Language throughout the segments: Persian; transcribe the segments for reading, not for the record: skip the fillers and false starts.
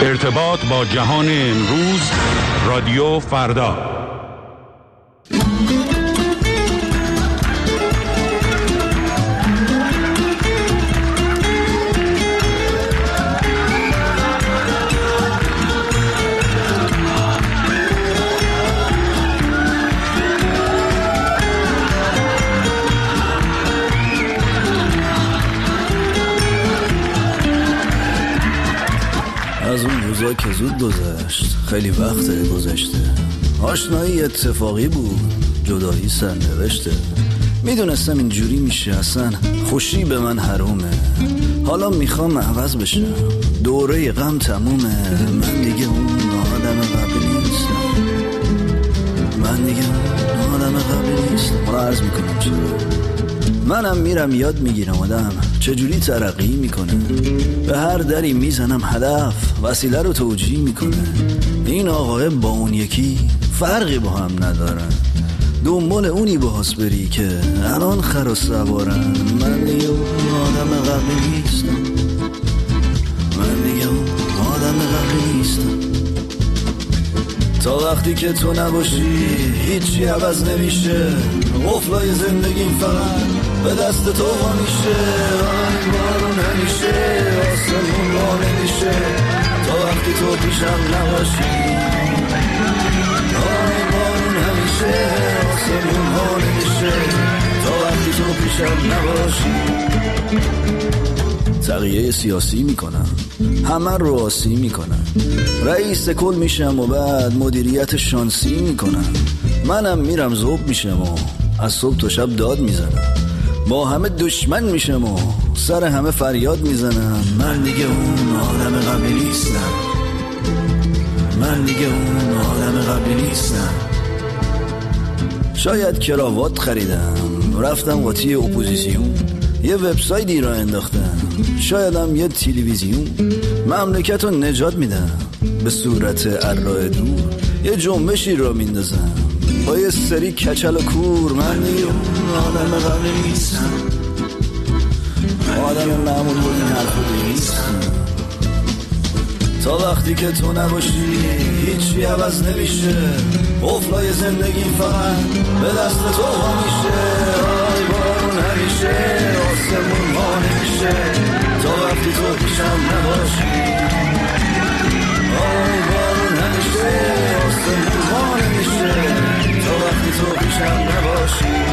ارتباط با جهان امروز، رادیو فردا. از اون روزا که زود گذشت، خیلی وقت گذشته. آشنایی اتفاقی بود، جدایی سرنوشته. میدونستم اینجوری میشه، اصلا خوشی به من حرومه. حالا میخوام عوض بشم، دوره غم تمومه. من دیگه اون آدم قبلی نیستم، من دیگه اون آدم قبلی نیستم. حالا عرض میکنم چرا. منم میرم یاد میگیرم آدم چجوری ترقی میکنه. به هر دری میزنم هدف وسیله رو توجیه میکنه. این آقای با اون یکی فرقی با هم ندارن، دنبال اونی باهاس بری که الان خر و سوارن. من دیگه اون آدم قبلی نیستم، من دیگه اون آدم قبلی نیستم. تا وقتی که تو نباشی هیچی عوض نمیشه. قفلای زندگیم فقط به دست تو وا میشه. آی بارون همیشه آسمون وا نمیشه تا وقتی تو پیشم نباشی. آی بارون همیشه آسمون وا نمیشه تا وقتی تو پیشم نباشی. تغییر سیاسی میکنم، همه رو آسی میکنم. رئیس کل میشم و بعد مدیریت شانسی میکنم. منم میرم ذوب میشم و از صبح تا شب داد میزنم. با همه دشمن میشم و سر همه فریاد میزنم. من دیگه اون آدم قبلی نیستم، من دیگه اون آدم قبلی نیستم. شاید کراوات خریدم، رفتم قاطی اپوزیسیون، یه وبسایتی را انداختم. شایدم یه تلویزیون مملکت رو نجات میدم. به صورت ارائه دور یه جنبشی را میندازم با یه سری کچل و کور. من دیگه اون آدم قبلی نیستم، آدم معمول بود این حرف رو نیستم. تا وقتی که تو نباشی هیچی عوض نمیشه. قفلای زندگیم فقط به دست تو وا میشه. آی بارون همیشه آسمون وا نمیشه تا وقتی تو پیشم نباشی. آی بارون همیشه آسمون وا نمیشه تا وقتی تو پیشم نباشی.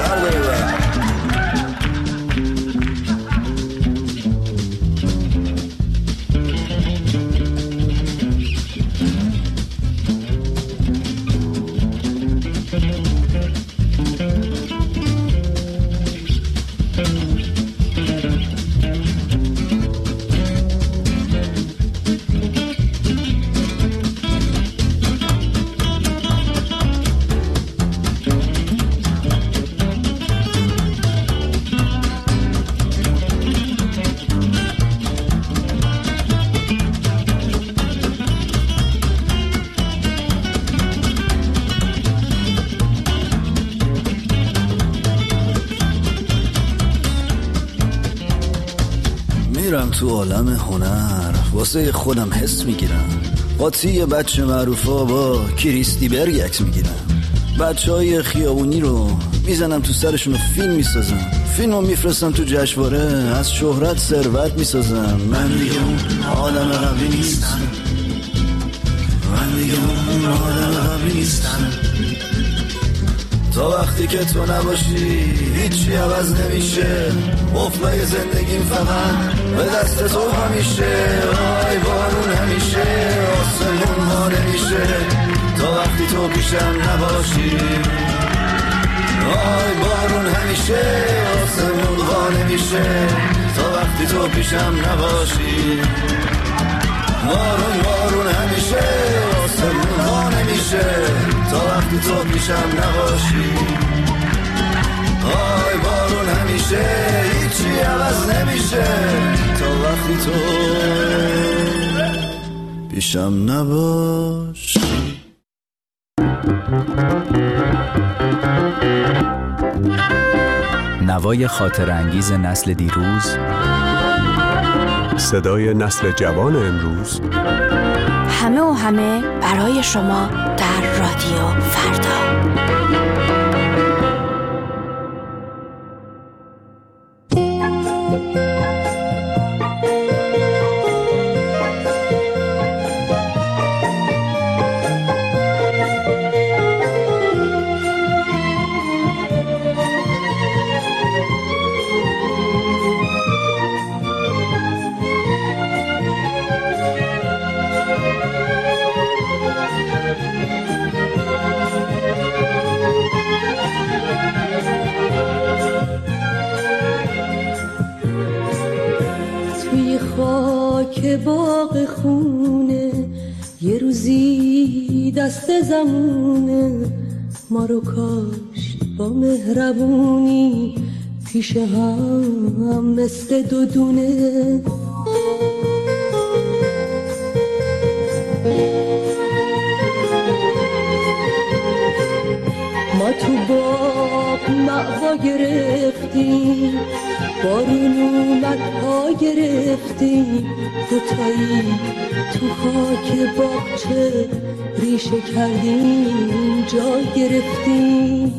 میرم تو عالم هنر، واسه خودم حس میگیرم. قاطی بچه معروفا با کریستی برگ عکس میگیرم. بچه های خیابونی رو میزنم تو سرشون و فیلم میسازم. فیلمو میفرستم تو جشنواره، از شهرت ثروت میسازم. من دیگه اون آدم قبلی نیستم، من دیگه اون آدم قبلی نیستم. تا وقتی که تو نباشی هیچی عوض نمیشه. قفلای زندگیم فقط به دست تو همیشه. آی بارون همیشه آسمون وا نمیشه تا وقتی تو پیشم نباشی. آی بارون همیشه آسمون وا نمیشه تا وقتی تو پیشم نباشی. بارون بارون همیشه آسمون وا نمیشه تا وقتی تو پیشم نباشی. آی بارون همیشه هیچی عوض نمیشه تا وقتی تو پیشم نباشی. نوای خاطر انگیز نسل دیروز صدای نسل جوان امروز، همه و همه برای شما در رادیو فردا. که باغ خونه یه روزی دست زمونه ما رو کاشت با مهربونی پیش هم مثل دو دونه. ما تو باغ مأوا گرفتیم، بارون اومد پا گرفتیم، دوتایی تو خاک باغچه ریشه کردیم جا گرفتیم.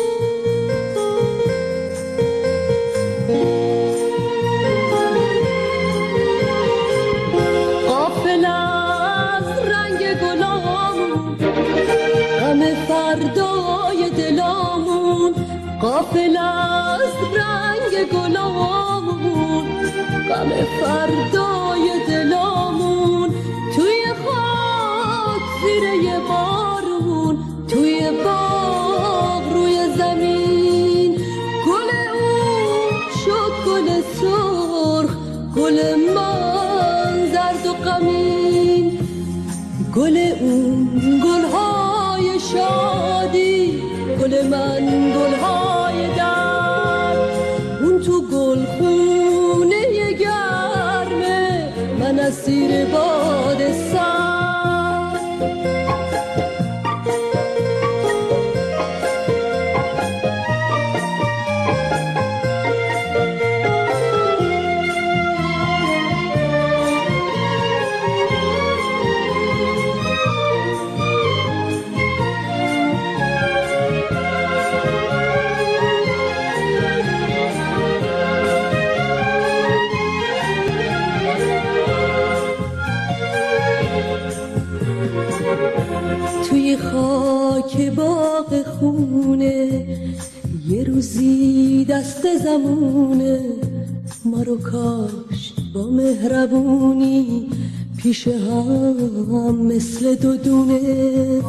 غافل از رنگ گلامون، غم فردای دلامون، غافل از رنگ گلامون، غم فردای دلامون، توی خاک زیر یه بارون، توی باغ روی زمین، گل اون شد گل سرخ، گل من زرد و غمین، گل اون گلهای شادی، گل من گلهای درد، اون تو گل خونه گرمه، من اسیر باد سرد. توی خاک باغ خونه یه روزی دست زمونه، ما رو کاشت با مهربونی پیش هم مثل دو دونه.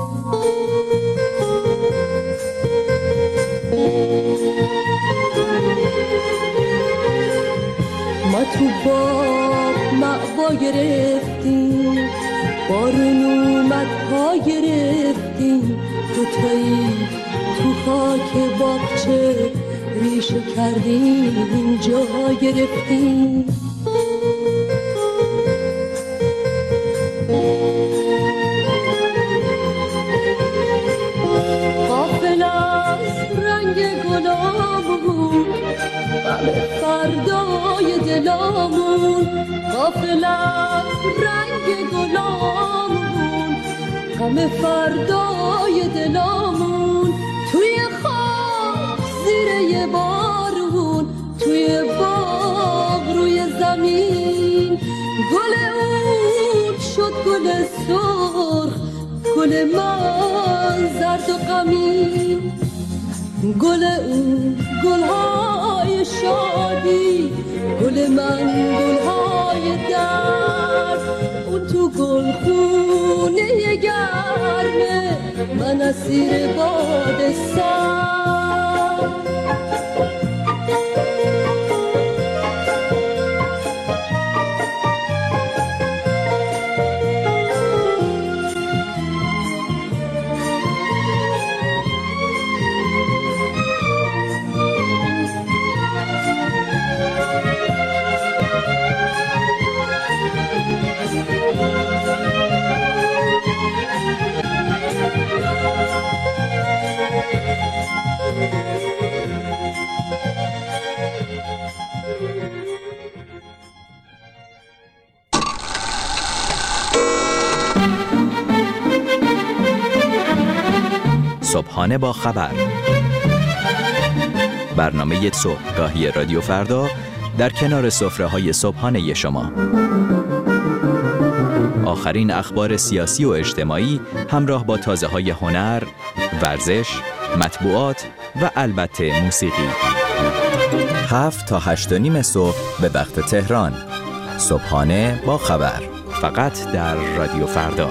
ما تو باغ مأوا گرفتیم، بارون اومد پا گرفتیم، دوتایی تو خاک باغچه ریشه کردیم جا گرفتیم. غافل از رنگ گلامون، غم فردای دلامون، غافل از رنگ گلامون، غم فردای دلامون، توی خاک زیر یه بارون، توی باغ روی زمین، گل اون شد گل سرخ، گل من زرد و غمین، گل اون گلهای شادی، گل من گلهای درد، اون تو گل خونه گرمه، من اسیر باد سرد. صبحانه با خبر، برنامه صبحگاهی رادیو فردا در کنار سفره‌های صبحانه شما. آخرین اخبار سیاسی و اجتماعی همراه با تازه‌های هنر، ورزش، مطبوعات و البته موسیقی. 7 تا 8:30 صبح به وقت تهران. صبحانه با خبر، فقط در رادیو فردا.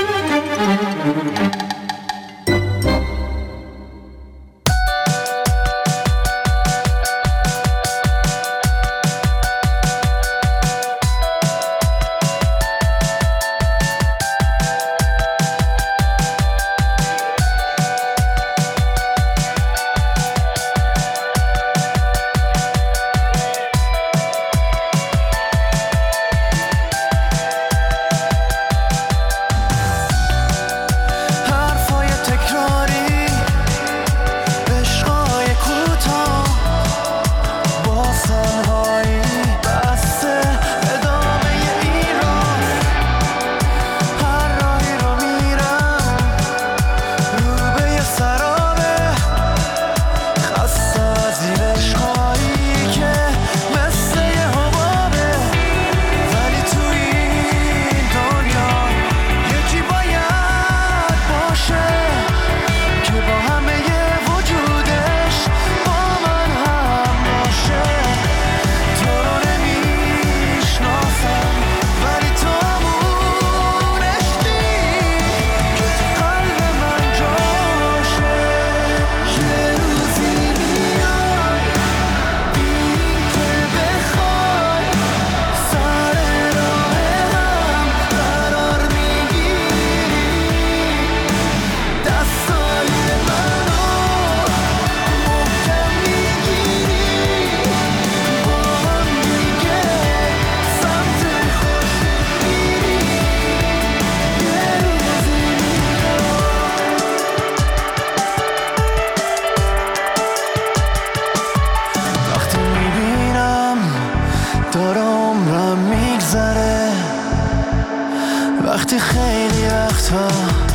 وقتی خیلی وقتا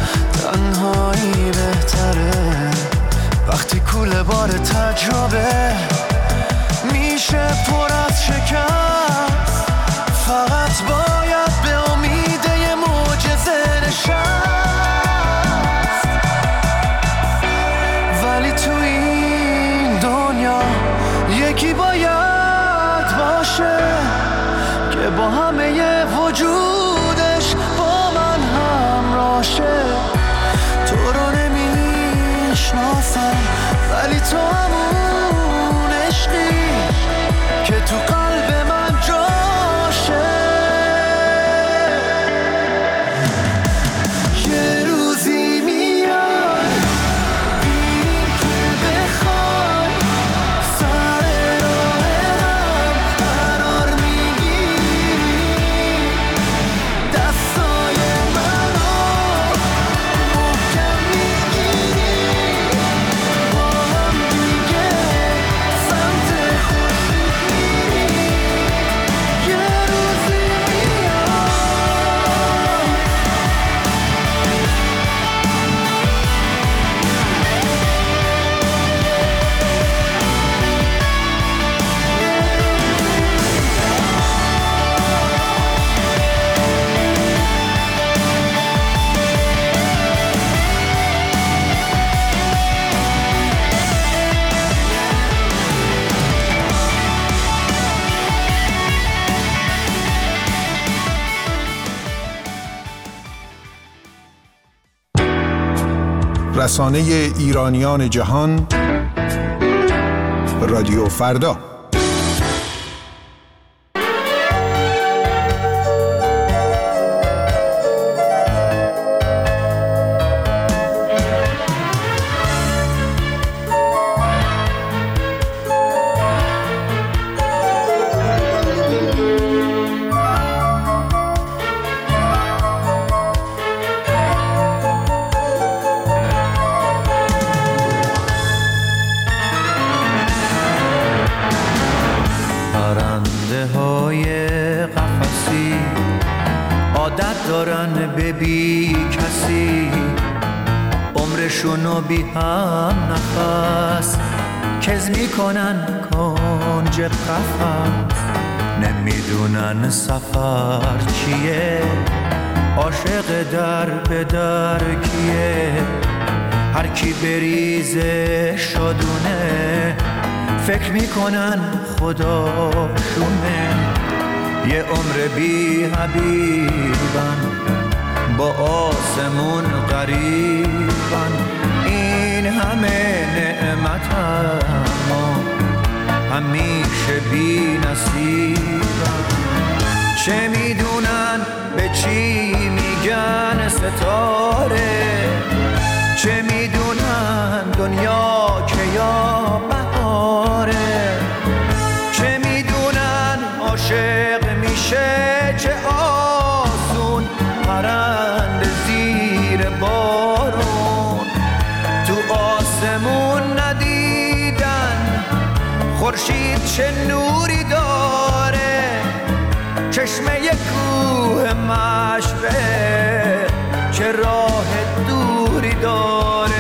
تنهایی بهتره، وقتی کوله بار تجربه میشه پر از شکست، فقط باید به امید یه معجزه نشست. ولی تو این دنیا یکی باید باشه که با همه ی وجودش با من همراشه. تو رو نمیشناسم ولی تو همون عشقی که تو قلب من جاشه. یه روزی میاد ببینیم که بخوای سر راه هم قرار میگیری، دستای منو محکم میگیری، با هم دیگه سمت خورشید میری. یه روزی میاد. رسانه ایرانیان جهان، رادیو فردا. پرنده های قفسی عادت دارن به بی کسی، عمر عمرشونو بی هم نفس کز میکنن کنج قفس، نمیدونن سفر چیه، عاشق در به در کیه. هر کی بریزه شادونه فکر میکنن خداشونه. یه عمر بی حبیبن با آسمون قریبن، این همه نعمت اما همیشه بی نصیبن. چه میدونن به چی میگن ستاره، چه میدونن دنیا که یا بهاره، چه میدونن عاشق میشه چه آسون پرنده زیر بارون. تو آسمون ندیدن خورشید چه نوری داره، چشمه کوه مشبه چه راه دوری داره.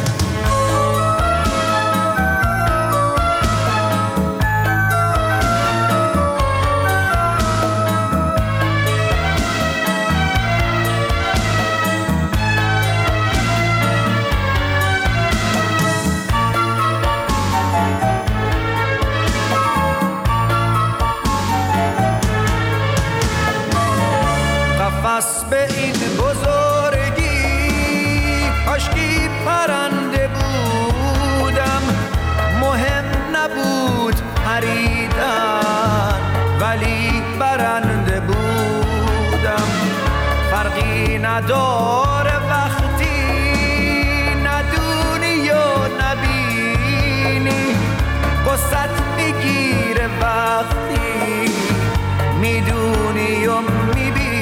قفس به این بزرگی کاشکی پرنده بودم، مهم نبود پریدن ولی برنده بودم. فرقی نداره وقتی ندونی و نبینی، قصت میگیره وقتی میدونی و میبینی،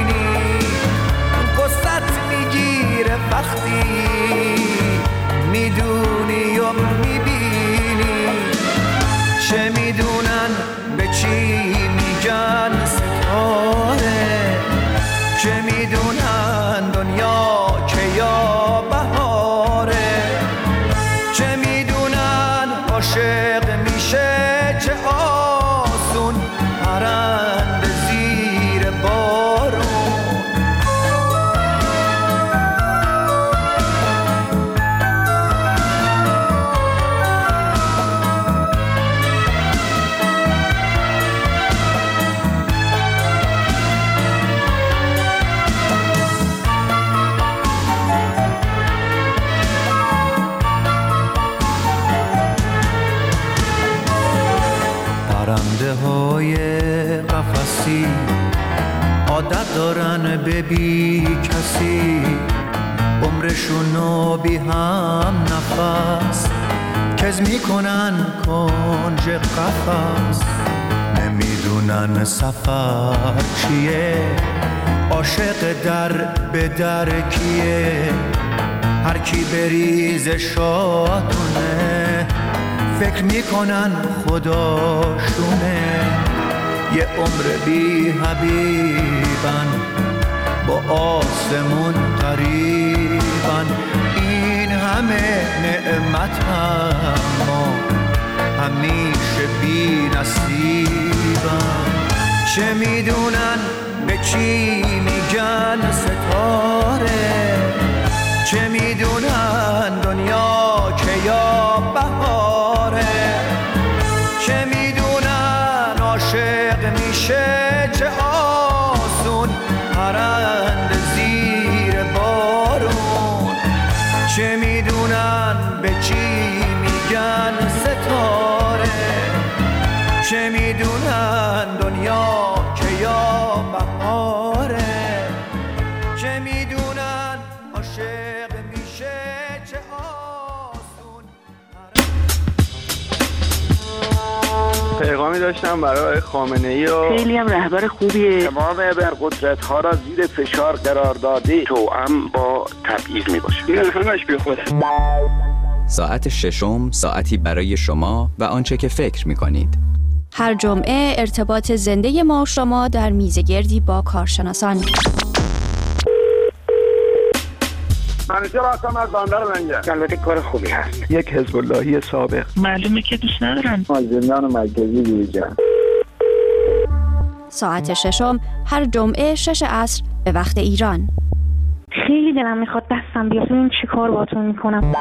وقتی میدونی و میبینی. چه میدونن به چی میگن ستاره، چه میدونن دنیا که یا بهاره، چه میدونن عاشق میشه چه آسون پرنده زیر بارون. پرنده های قفسی عادت دارن به بی کسی، عمرشونو بی هم نفس کز میکنن کنج قفس. نمیدونن سفر چیه، عاشق در به در کیه. هر کی بریز شادونه فکر میکنن خداشونه. یه عمر بی حبیبن با آسمون قریبن، این همه نعمت اما همیشه بی نصیبن. چه میدونن به چی میگن ستاره، چه میدونن دنیا که یا بهاره، چه میدونن عاشق میشه چه آسون پرنده زیر بارون. چه میدونن به چی میگن ستاره، چه میدونن دنیا که یا بهاره، چه میدونن عاشق میشه چه آسون. پیغامی داشتم برای خامنه‌ای و خیلی هم رهبر خوبیه. تمام ابرقدرت‌ها را زیر فشار قرار داده، توأم با تبعیض میباشه. این همش بیخوده. ساعت ششم ساعتی برای شما و آنچه که فکر می‌کنید. هر جمعه ارتباط زنده ما و شما در میزگردی با کارشناسان. همیشه راستم از بندر لنگه. البته کار خوبی هست. یک حزب اللهی سابق. معلومه که دوست ندارن. از زندان مرکزی بیرون. ساعت 6 هر جمعه 6 عصر به وقت ایران. خیلی دلم میخواد دستم بیاد ببینم چی کار باهاتون میکنم.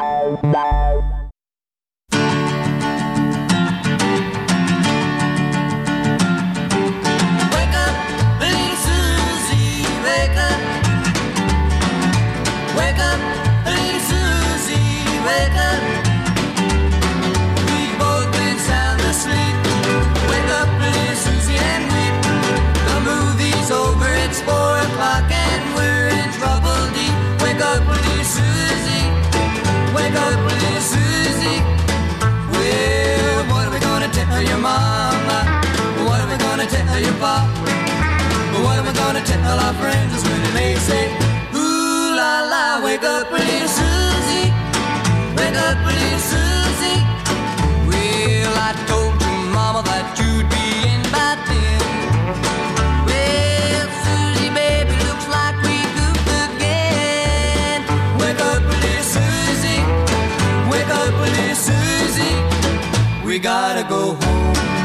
Tell our friends when they say, ooh la la, wake up little Susie, wake up little Susie. Well, I told your mama that you'd be in by then. Well, Susie, baby, looks like we goofed again. Wake up little Susie, wake up little Susie. We gotta go home.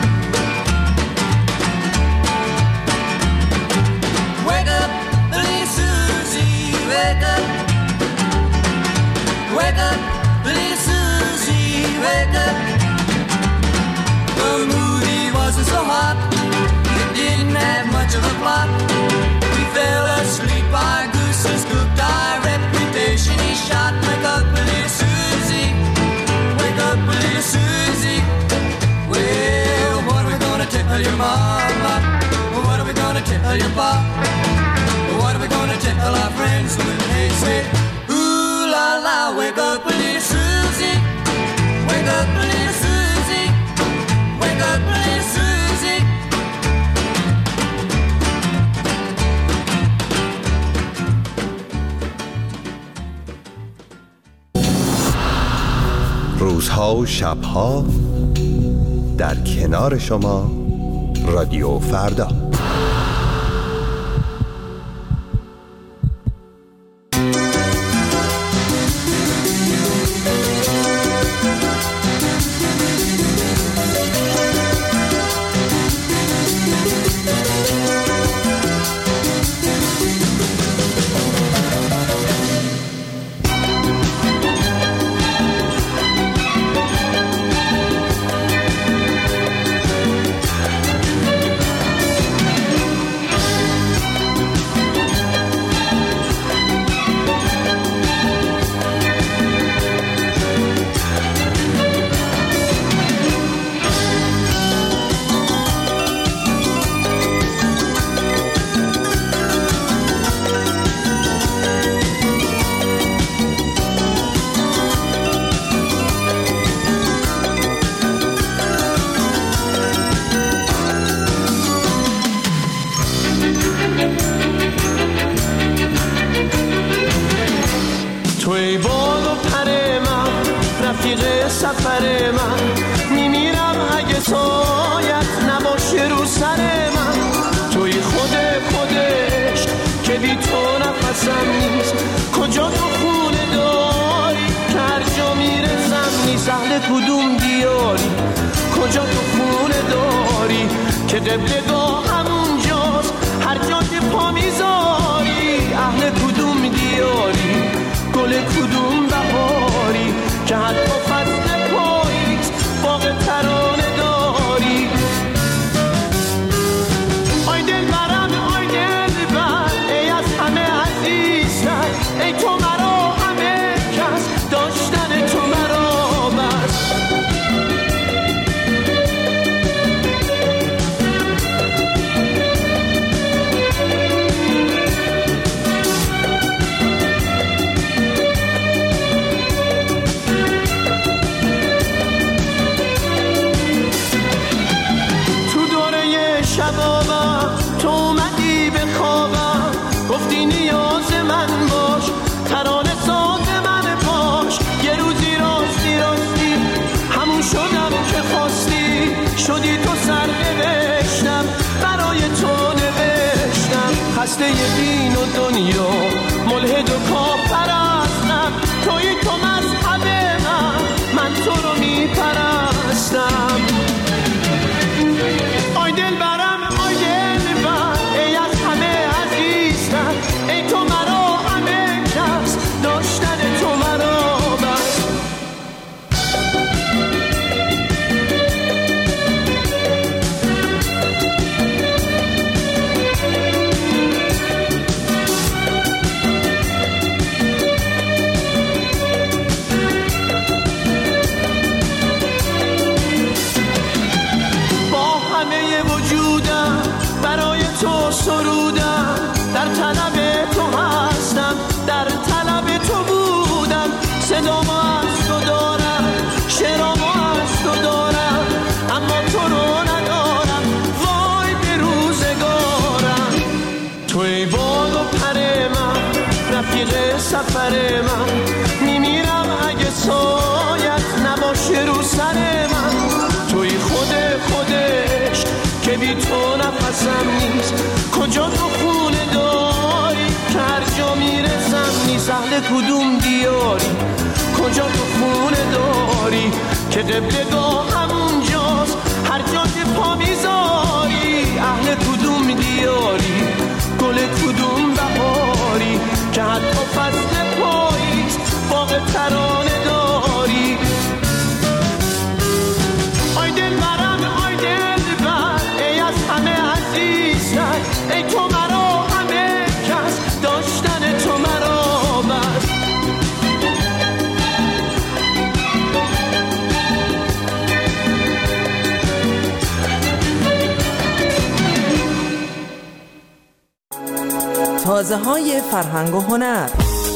Wake up, little Susie, wake up. Wake up, little Susie, wake up. The movie wasn't so hot, it didn't have much of a plot. We fell asleep, our goose is cooked, our reputation is shot. Wake up, little Susie, wake up, little Susie. Well, what are we gonna tell your mama? What are we gonna tell your pop? What are we gonna tell our friends when they say, ooh la la, wake up little Susie, wake up little Susie, wake up little Susie. روزها و شبها در کنار شما رادیو فردا. رفیق سفر من، میمیرم اگه سایت نباشه رو سر من. توی خودش که بی تو نفسم نیست، کجا تو خونه داری که هر جا میرسم نیست. اهل کدوم دیاری، کجا تو خونه داری که قبلگاه همونجاست هر جا که پا میذاری. اهل کدوم دیاری، گل کدوم بهاری که حتی فصل پاییز باغ ترانه داری. آی دل برم، آی دل بر، ای از همه عزیزتر، ای تو مرا همه کس، داشتن تو مرا بس. تو اومدی به خوابم، گفتی نیاز من باش، ترانه ساز من باش. یه روزی راستی همون شدم که خواستی، شدی تو سر نوشتم برای تو نوشتم. خسته دین و دنیا، ملحد و کافر از سفر من، میمیرم اگه سایت نباشه رو سر من. توی خودش که بی تو نفسم نیست، کجا تو خونه داری که هر جا میرسم نیست. اهل کدوم دیاری، کجا تو خونه داری که قبلگاه همونجاست هر جا که پا میذاری. اهل کدوم دیاری، گل کدوم بهاری که حتی فصل پاییز باغ ترانه داری. آی دل برم آی دل بر، ای از همه عزیزتر، ای تو مرا همه کس، داشتن تو مرا بس. تازه های فرهنگ و هنر.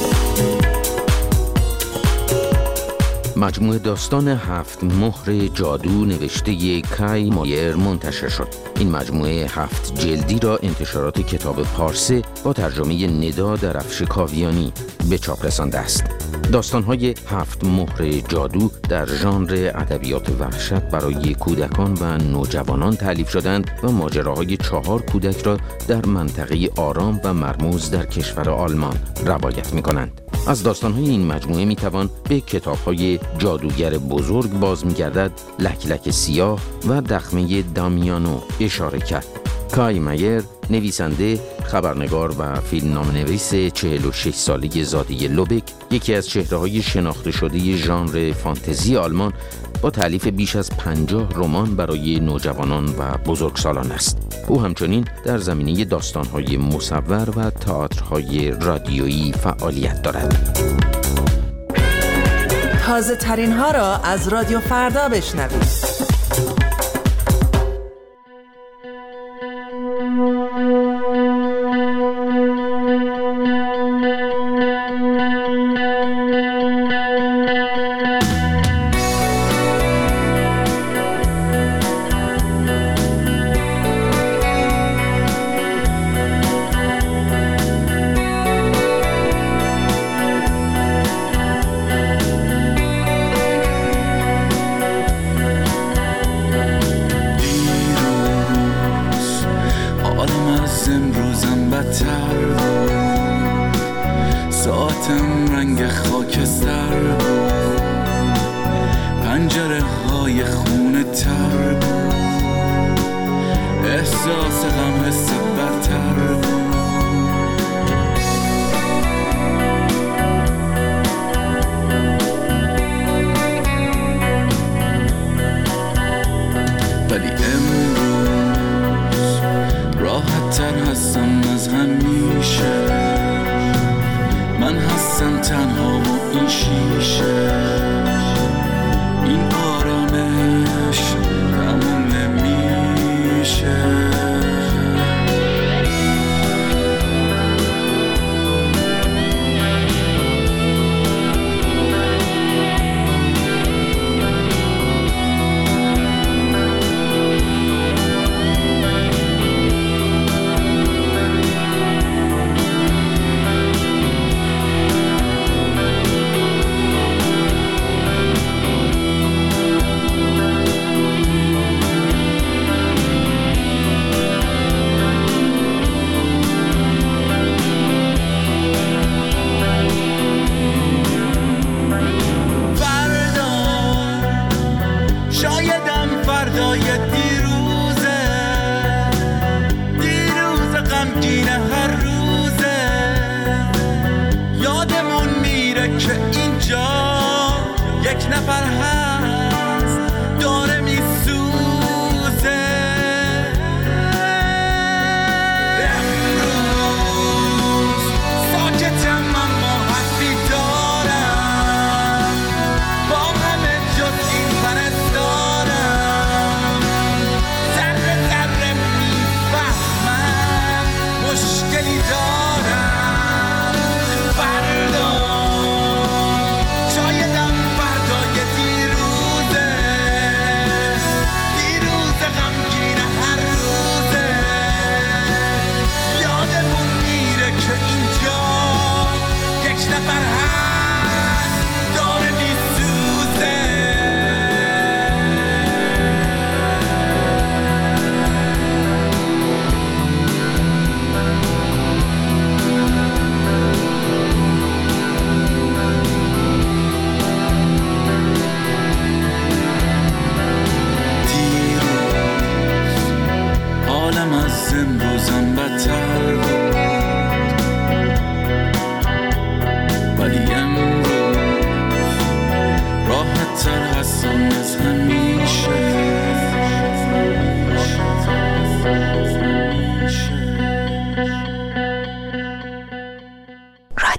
مجموعه داستان 7 مهر جادو نوشته کای مایر منتشر شد. این مجموعه 7 جلدی را انتشارات کتاب پارسه با ترجمه ندا درفش کاویانی به چاپ رسانده است. داستان‌های 7 مهر جادو در ژانر ادبیات وحشت برای کودکان و نوجوانان تألیف شدند و ماجراهای 4 کودک را در منطقه آرام و مرموز در کشور آلمان روایت می‌کنند. از داستان‌های این مجموعه می‌توان به کتاب‌های جادوگر بزرگ باز می‌گردد، لک لک سیاه و دخمه دامیانو اشاره کرد. کای مایر، نویسنده، خبرنگار و فیلمنامه‌نویس 46 ساله زاده لوبک، یکی از چهره‌های شناخته شده ژانر فانتزی آلمان، با تألیف بیش از 50 رمان برای نوجوانان و بزرگسالان است. او همچنین در زمینه داستان‌های مصور و تئاترهای رادیویی فعالیت دارد. تازه ترین ها را از رادیو فردا بشنوید. ساعتم رنگ خاکستر، پنجره های خونه تر، احساس غم حس برتر. ولی امروز راحت تر هستم از همیشه، من هستم تنها و این شیشه، این آرامش تموم نمیشه. شایدم فردای دیروز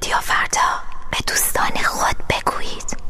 رادیو فردا به دوستان خود بگویید.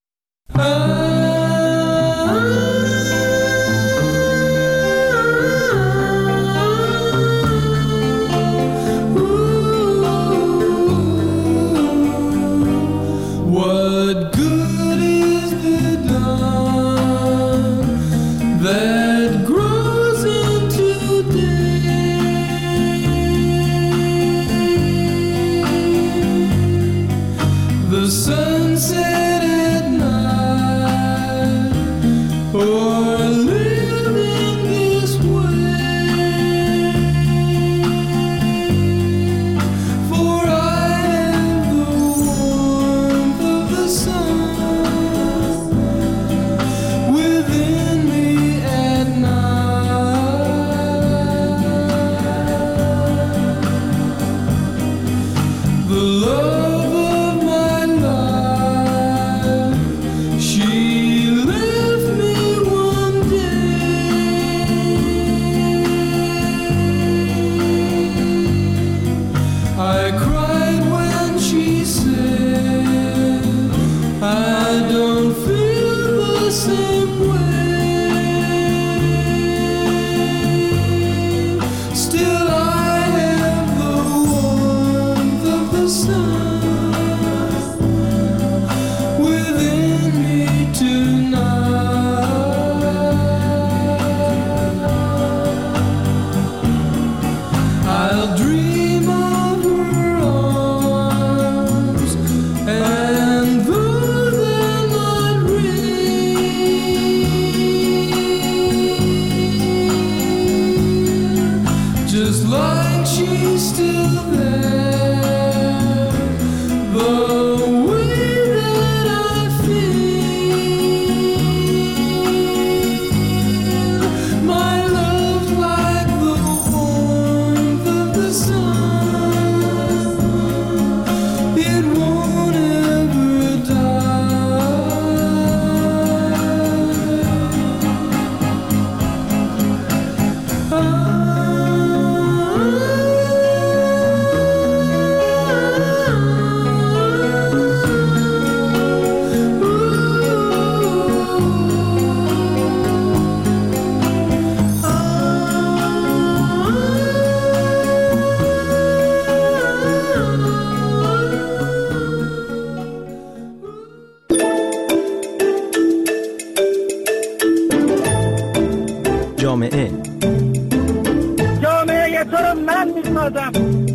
جامعه تو رو من میسازم.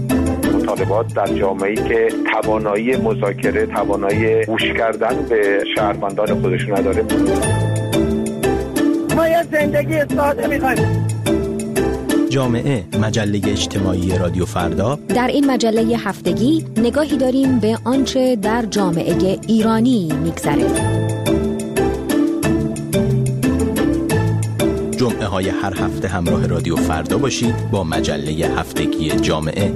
مطالبات در جامعه‌ای که توانایی مذاکره، توانایی گوش کردن به شهروندان خودشون نداره. ما یه زندگی ساده میخوایم. جامعه، مجله اجتماعی رادیو فردا. در این مجله هفتگی نگاهی داریم به آنچه در جامعه ایرانی میگذره. جمعه های هر هفته همراه رادیو فردا باشید با مجله هفتگی جامعه.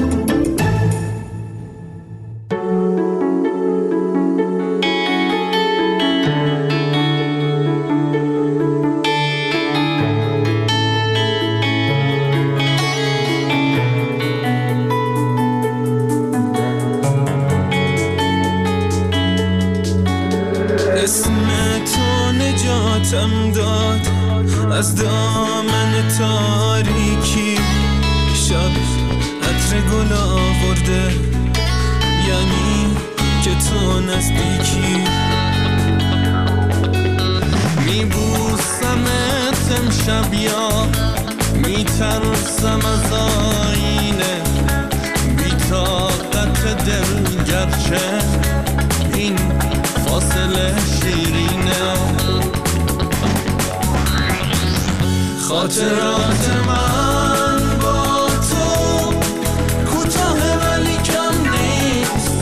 از دامن تاریکی شب عطر گل آورده، یعنی که تو نزدیکی. میبوسمت امشب یا میترسم از آینه، بی طاقت دل گرچه این فاصله شیرینه. خاطرات من با تو کوتاه ولی کم نیست.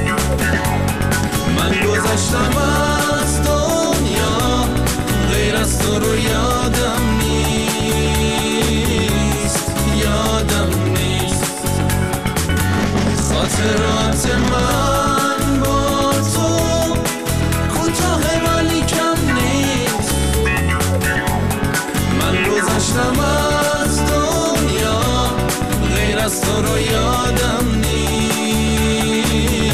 من گذشتم از دنیا، غیر از تو رو یادم نیست، یادم نیست. خاطرات من با تو کوتاه ولی کم نیست. من گذشتم از دنیا، غیر از تو رو یادم نیست.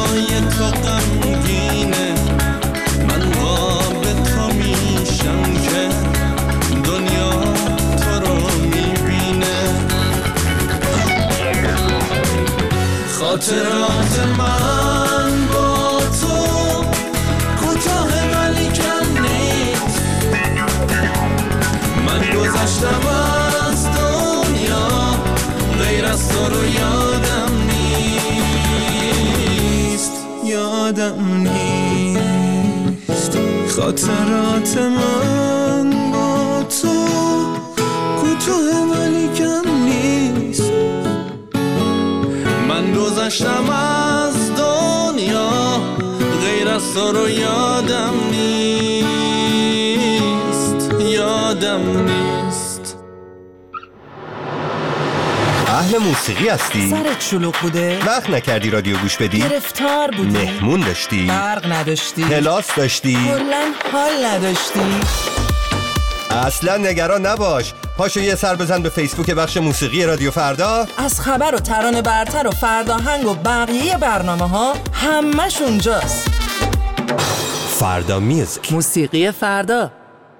چشمای تو غمگینه، من قاب تو میشم که دنیا تو رو میبینه. خاطرات من با تو کوتاه ولی کم نیست، من گذشتم از دنیا غیر از تو رو یادم نیست، یادم نیست. خاطرات من با تو کوتاه ولی کم نیست، من گذشتم از دنیا غیر از تو رو یادم نیست، یادم نیست. اهل موسیقی هستی؟ سرت شلوغ بوده؟ وقت نکردی رادیو گوش بدی؟ گرفتار بودی؟ مهمون داشتی؟ برق نداشتی؟ کلاس داشتی؟ کلاً حال نداشتی؟ اصلا نگران نباش، پاشو یه سر بزن به فیسبوک بخش موسیقی رادیو فردا. از خبر و ترانه برتر و فرداهنگ و بقیه برنامه ها همش اونجاست. فردا میوزیک، موسیقی فردا.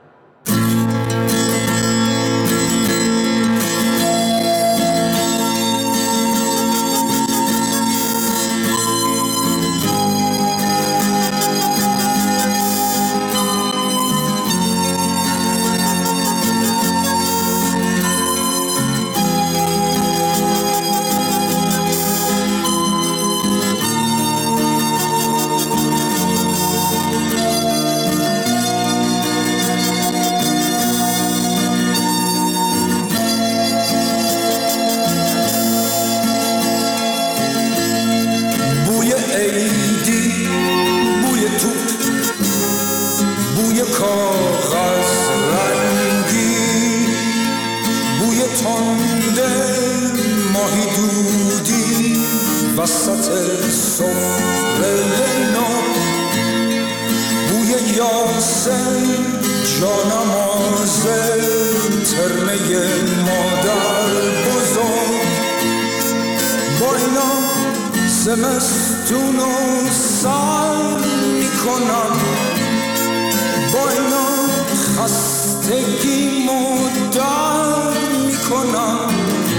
زمستون و سر میکنم، با اینا خستگی مدر میکنم.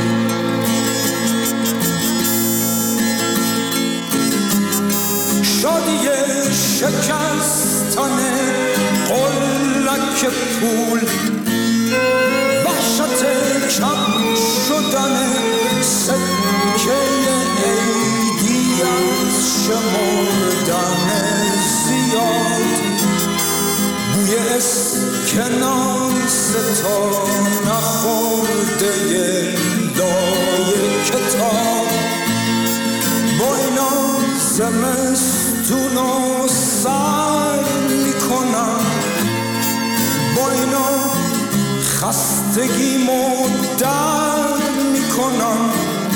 شادی شکستن قلک پول، وحشت کم شدن سکه عیدی از شمردن زیاد، بوی اسکناس تا نخورده لای کتاب. با اینا زمستون و سر میکنم، با اینا خستگی مدر میکنم.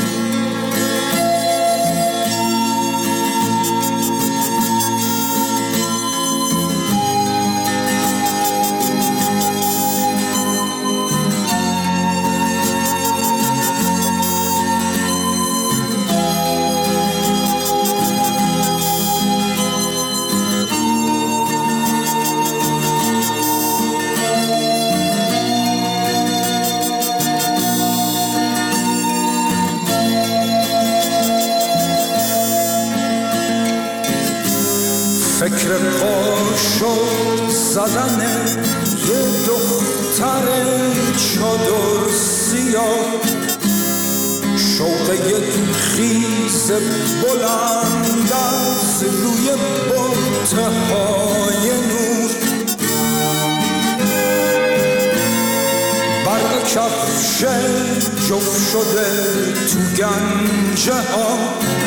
فکر پاشو زدن یه دختر چادر سیاه، شوق یک خیز بلند از روی بطه های نور، برق کفش جفت شده تو گنجه ها.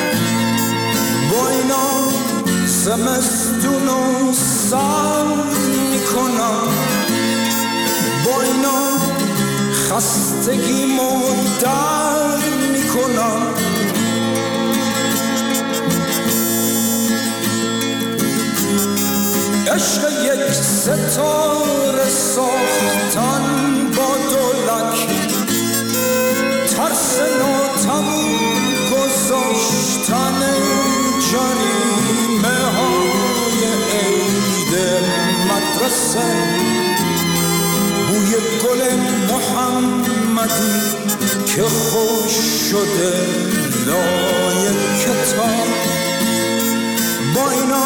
با اینا زمستون و سر میکنم، با اینا خستگی مدر میکنم. عشق یک ستاره ساختن با دولک، ترس ناتموم گذاشتن جانی مدرسه، بوی گل محمدی که خوش شده لای کتاب. با اینا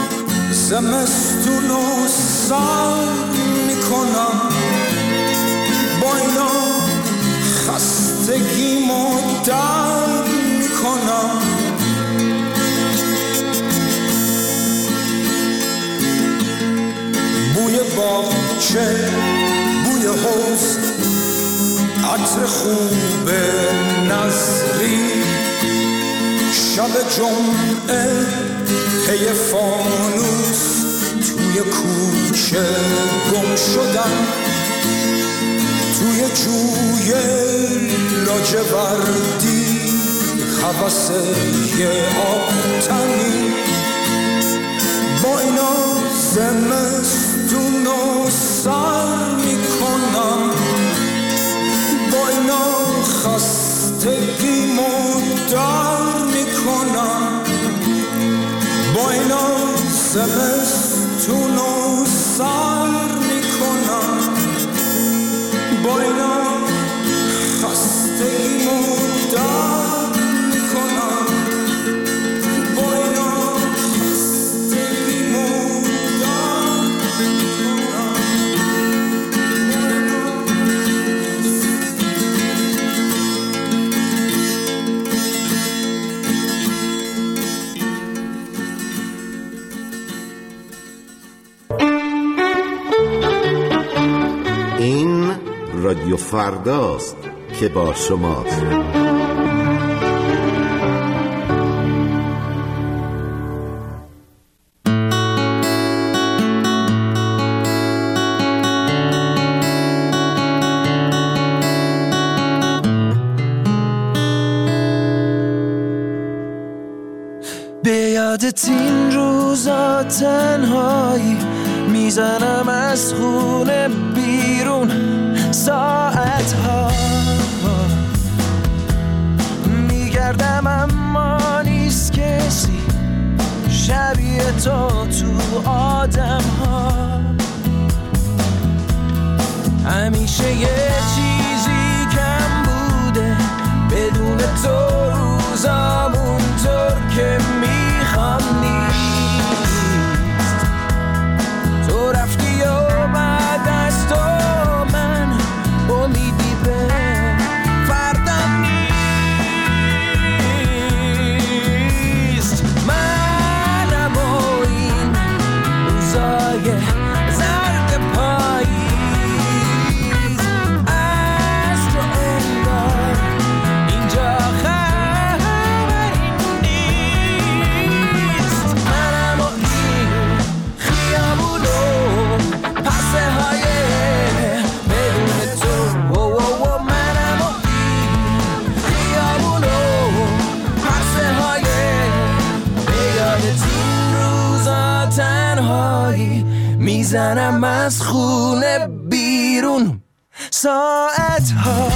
زمستونو سر میکنم، با اینا خستگیمو در میکنم. بوی باغچه، بوی حوض، عطر خوب نظری، شب جمعه پی فانوس توی کوچه گم شدم، توی جوی لاجوردی هوس یه آبتنی. با اینا زمستونو سر میکنم، با اینا خستگیمو در میکنم، با اینا زمستونو سر میکنم، با اینا خستگیمو در میکنم، با اینا خستگیمو در میکنم. این رادیو فرداست که با شماست. بیادت این روزا تنهایی، میزنم از خونه بیرون ساعتها، میگردم اما نیست کسی شبیه تو آدم ها. همیشه یه چیزی کم بوده، بدون تو روزامون طور که میخوام نیست. تو رفتی و بعد از تو من امیدی به فردم نیست. منم و این روزای زرد پاییز، از تو انگار اینجا خبری نیست. منم و این خیابونو پسه های بدون تو، منم و این خیابونو پسه های به یادت این روزا تنهایی، میزنم از خونه بیرون ساعت ها،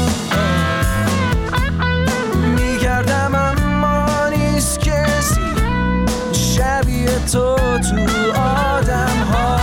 میگردم اما نیست کسی شبیه تو آدم ها.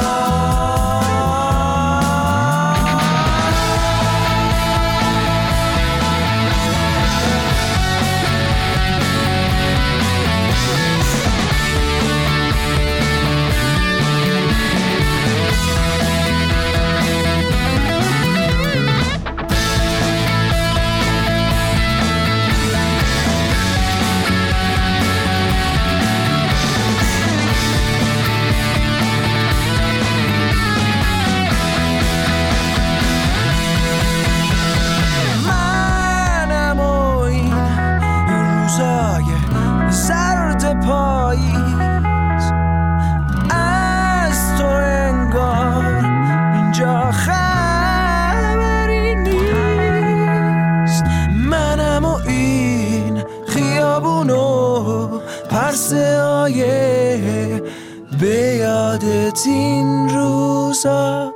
منم و این روزای زرد پاییز، از تو انگار اینجا خبری نیست. منم و این خیابونو پرسه های به یادت این روزا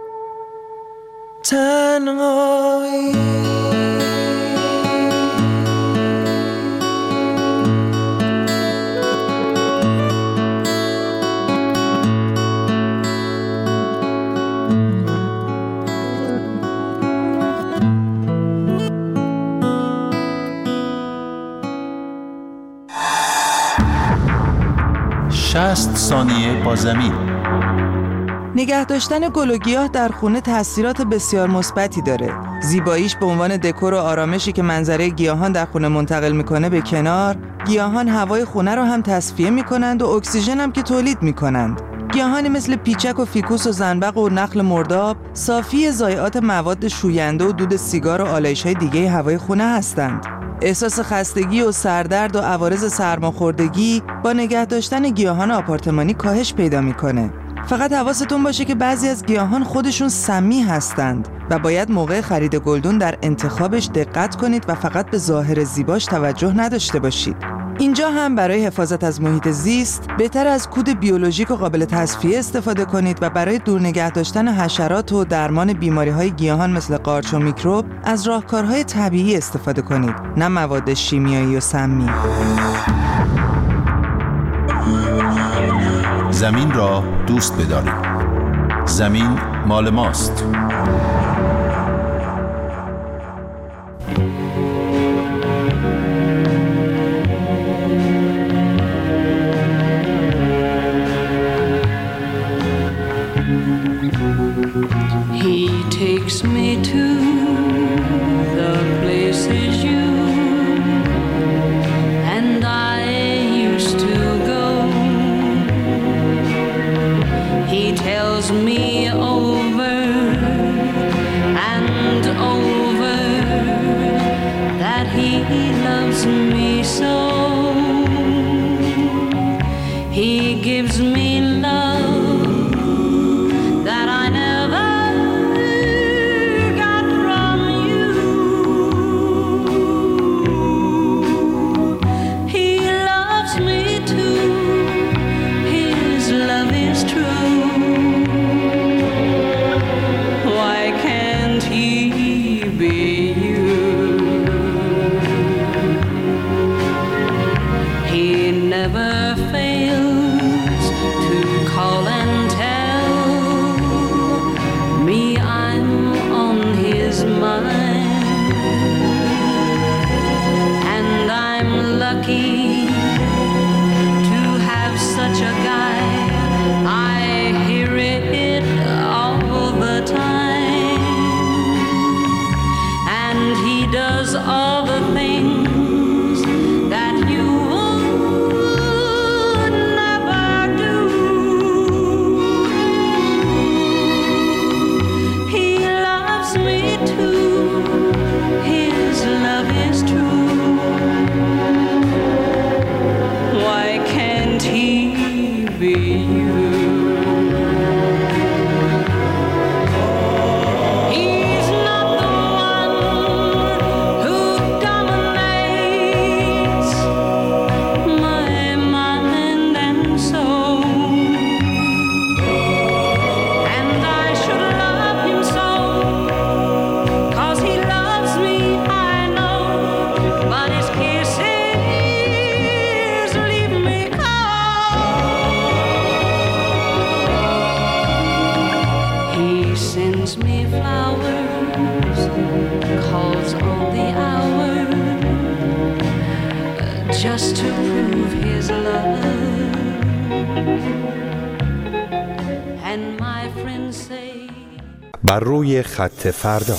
تنهایی. 60 ثانیه با زمین. نگه داشتن گل و گیاه در خونه تأثیرات بسیار مثبتی داره. زیباییش به عنوان دکور و آرامشی که منظره گیاهان در خونه منتقل میکنه به کنار، گیاهان هوای خونه رو هم تصفیه میکنند و اکسیژن هم که تولید میکنند. گیاهانی مثل پیچک و فیکوس و زنبق و نخل مرداب صافی ضایعات مواد شوینده و دود سیگار و آلایش‌های دیگه هوای خونه هستند. احساس خستگی و سردرد و عوارض سرماخوردگی با نگه داشتن گیاهان آپارتمانی کاهش پیدا میکنه. فقط حواستون باشه که بعضی از گیاهان خودشون سمی هستند و باید موقع خرید گلدون در انتخابش دقت کنید و فقط به ظاهر زیباش توجه نداشته باشید. اینجا هم برای حفاظت از محیط زیست بهتر از کود بیولوژیک و قابل تصفیه استفاده کنید و برای دور نگه داشتن حشرات و درمان بیماری‌های گیاهان مثل قارچ و میکروب از راهکارهای طبیعی استفاده کنید، نه مواد شیمیایی و سمی. زمین را دوست بدارید. زمین مال ماست. He takes me to the places you and I used to go. He tells me over and over that he loves me so. He gives me love that I never got from you. He loves me too. His love is true. Why can't he be you? He never fails to call and tell me I'm on his mind, and I'm lucky to have such a guy. I hear it all the time, and he does all the things that you would never do. He loves me too. His love is true. Why can't he be you? He's not the one who dominates my mind and soul, and I should love him so, 'cause he loves me, I know, but his kisses leave me cold. He sends me flowers, calls on the hour, just to prove his love. And my friends say بر روی خط فردا.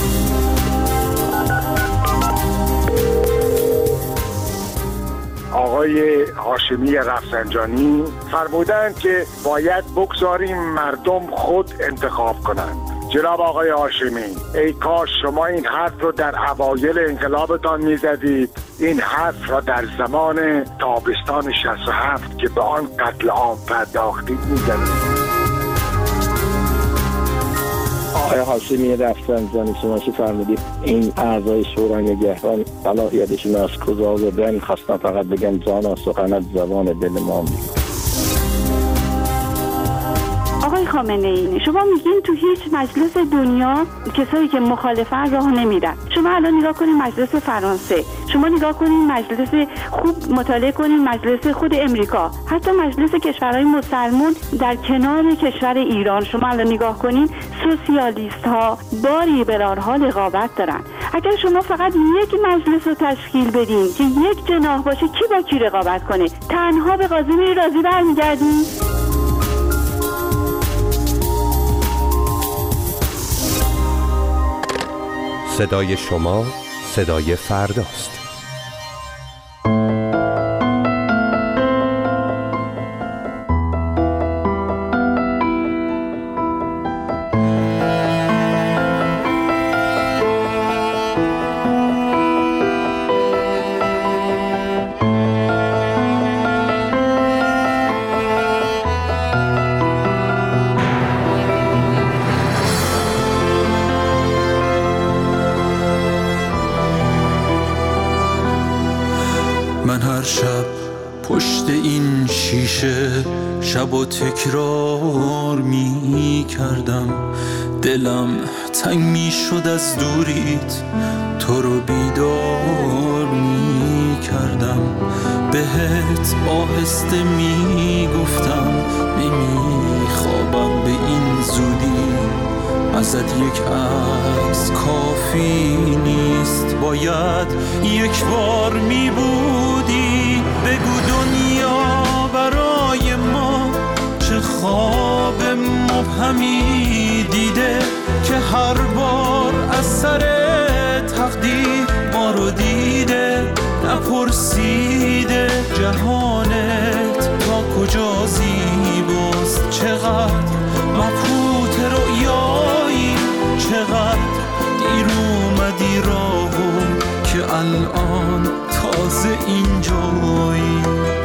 آقای هاشمی رفسنجانی فرمودند که باید بگذاریم مردم خود انتخاب کنند. جناب آقای هاشمی، ای کاش شما این حرف رو در اوایل انقلابتان میزدید، این حرف را در زمان تابستان 67 که به آن قتل عام پرداختید میزدید. آقای هاشمی رفسنجانی، شما که فرمودید این اعضای شورای نگهبان صلاحیتشون از کجا آوردن، خواستم فقط بگم جانا سخن زبان دل ما میگه. آقای خامنه ای، شما میگین تو هیچ مجلس دنیا کسایی که مخالفن راه نمیرن. شما الان نگاه کنین مجلس فرانسه، شما نگاه کنین مجلس، خوب مطالعه کنین مجلس خود امریکا، حتی مجلس کشورهای مسلمان در کنار کشور ایران. شما الان نگاه کنین سوسیالیست ها با لیبرال ها رقابت دارن. اگر شما فقط یک مجلس رو تشکیل بدین که یک جناح باشه، کی با کی رقابت کنه؟ تنها به قاضی میری راضی برمیگردین؟ صدای شما صدای فرداست. من هر شب پشت این شیشه شب و تکرار می کردم، دلم تنگ می شد از دوریت، تو رو بیدار می کردم، بهت آهسته می گفتم نمی خوابم به این زودی، ازت یک عکس کافی نیست، باید یک بار می بودی، بگو دنیا برای ما چه خواب مبهمی دیده که هر بار از سر تقدیر ما رو دیده، نپرسیده جهانت تا کجا زیباست، چقدر مبهوت رؤیایی، چقدر دیر اومدی راهو که الان تازه اینجایی.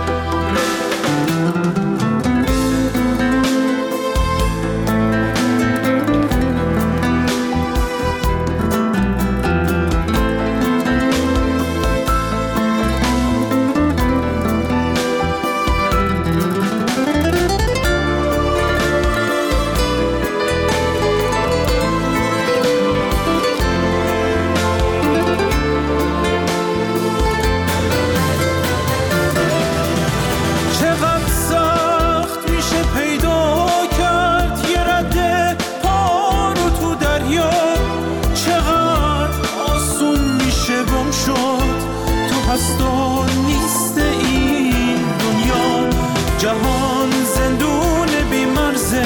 جهان زندون بی‌مرزه،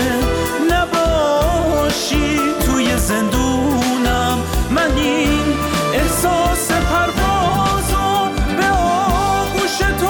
نباشی توی زندونم، من این احساس پروازو به آغوش تو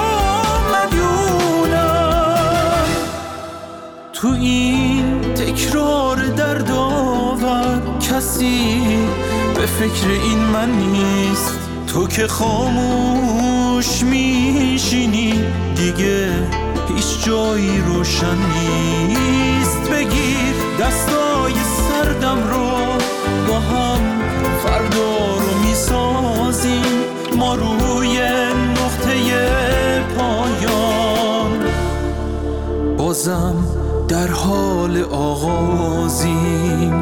مدیونم، تو این تکرار دردآور کسی به فکر این من نیست، تو که خاموش میشینی دیگه هیچ جایی روشن نیست، بگیر دستای سردم رو با هم فردا رو میسازیم، ما روی نقطه پایان بازم در حال آغازیم،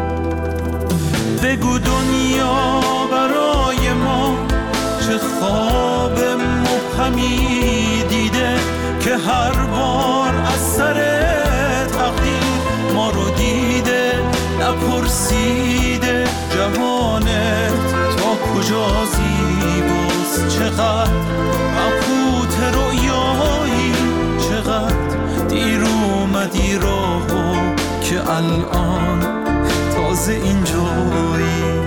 بگو دنیا برای ما چه خواب مبهمی دیده که هر بار از سر تقدیر ما رو دیده، نپرسیده جهانت تا کجا زیباست، چقدر مبهوت رؤیایی، چقدر دیر اومدی راهو که الان تازه اینجایی.